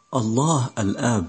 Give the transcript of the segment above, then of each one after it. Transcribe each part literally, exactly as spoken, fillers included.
الله الآب.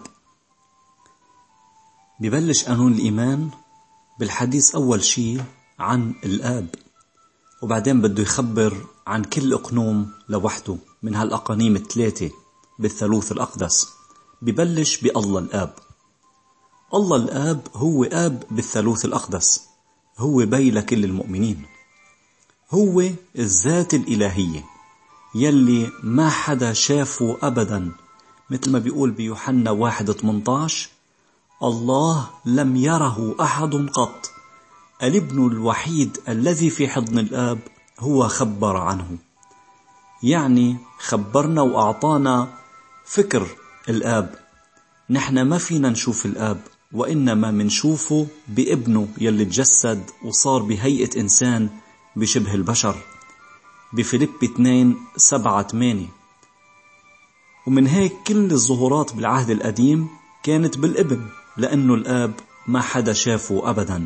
ببلش قانون الإيمان بالحديث أول شيء عن الآب، وبعدين بده يخبر عن كل أقنوم لوحده من هالأقانيم الثلاثة بالثالوث الأقدس. ببلش بالله الآب. الله الآب هو آب بالثالوث الأقدس، هو بي لكل المؤمنين، هو الذات الإلهية يلي ما حدا شافه أبدا، مثل ما بيقول بيوحنا واحد ثمانية عشر: الله لم يره أحد قط، الابن الوحيد الذي في حضن الآب هو خبر عنه. يعني خبرنا وأعطانا فكر الآب. نحن ما فينا نشوف الآب، وإنما منشوفه بابنه يلي تجسد وصار بهيئة إنسان بشبه البشر بفيليب اثنين سبعة ثمانية. ومن هيك كل الظهورات بالعهد القديم كانت بالابن، لأنه الآب ما حدا شافه أبدا.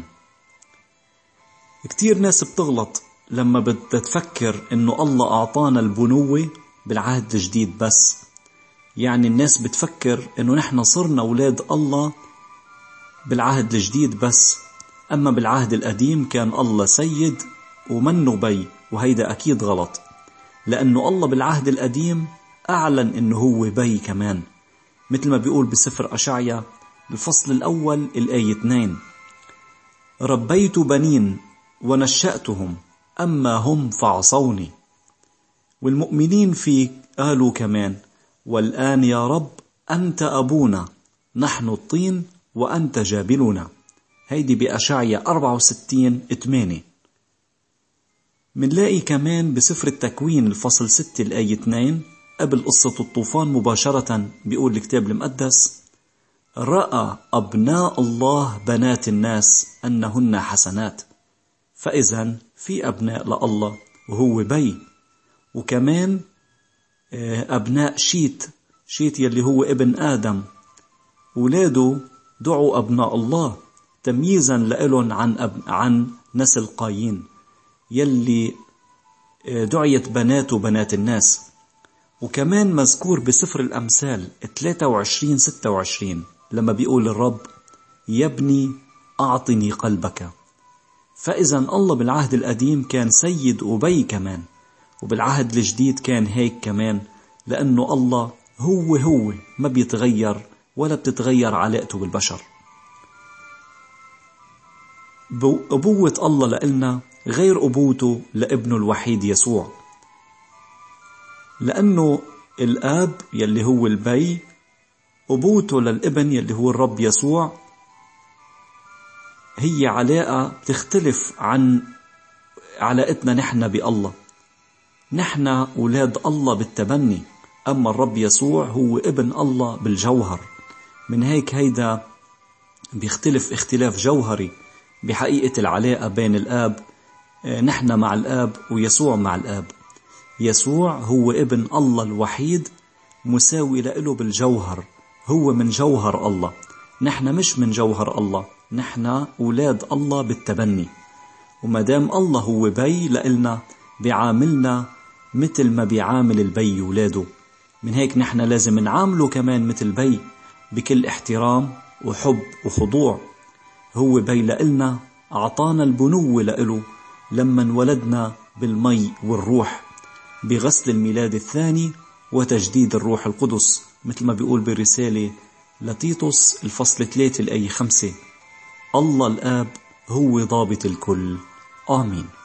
كتير ناس بتغلط لما بدها تفكر إنه الله أعطانا البنوة بالعهد الجديد بس. يعني الناس بتفكر إنه نحن صرنا أولاد الله بالعهد الجديد بس، أما بالعهد القديم كان الله سيد ومنه بي، وهيدا أكيد غلط، لأنه الله بالعهد القديم أعلن إنه هو بي كمان، مثل ما بيقول بسفر أشعيا بالفصل الأول الآية اثنين: ربيت بنين ونشأتهم أما هم فعصوني. والمؤمنين فيك قالوا كمان: والآن يا رب أنت أبونا، نحن الطين وأنت جابلنا. هيدي بأشعيا أربعة وستين ثمانية. منلاقي كمان بسفر التكوين الفصل ستة الآية اثنين قبل قصة الطوفان مباشرة بيقول الكتاب المقدس: رأى أبناء الله بنات الناس أنهن حسنات. فإذن في أبناء لله وهو بي. وكمان أبناء شيت شيت يلي هو ابن آدم، ولاده دعوا أبناء الله تمييزا لإلهم عن, أب... عن نسل قايين يلي دعيت بناته بنات الناس. وكمان مذكور بسفر الأمثال ثلاثة وعشرين ستة وعشرين لما بيقول الرب: يا ابني أعطني قلبك. فإذا الله بالعهد القديم كان سيد وبي كمان، وبالعهد الجديد كان هيك كمان، لأنه الله هو هو ما بيتغير ولا بتتغير علاقته بالبشر. أبوة الله لإلنا غير أبوته لابنه الوحيد يسوع، لأنه الآب يلي هو البي أبوته للابن يلي هو الرب يسوع هي علاقة تختلف عن علاقتنا نحن بالله. نحن أولاد الله بالتبني، أما الرب يسوع هو ابن الله بالجوهر. من هيك هيدا بيختلف اختلاف جوهري بحقيقة العلاقة بين الآب، نحن مع الآب ويسوع مع الآب. يسوع هو ابن الله الوحيد مساوي له بالجوهر، هو من جوهر الله، نحن مش من جوهر الله، نحن أولاد الله بالتبني. ومدام الله هو بي لإلنا بيعاملنا مثل ما بيعامل البي ولاده. من هيك نحن لازم نعامله كمان مثل بي، بكل احترام وحب وخضوع. هو بي لإلنا، أعطانا البنوة لإله لما انولدنا بالمي والروح بغسل الميلاد الثاني وتجديد الروح القدس، مثل ما بيقول بالرسالة لتيتوس الفصل ثلاثة الآية خمسة: الله الآب هو ضابط الكل. آمين.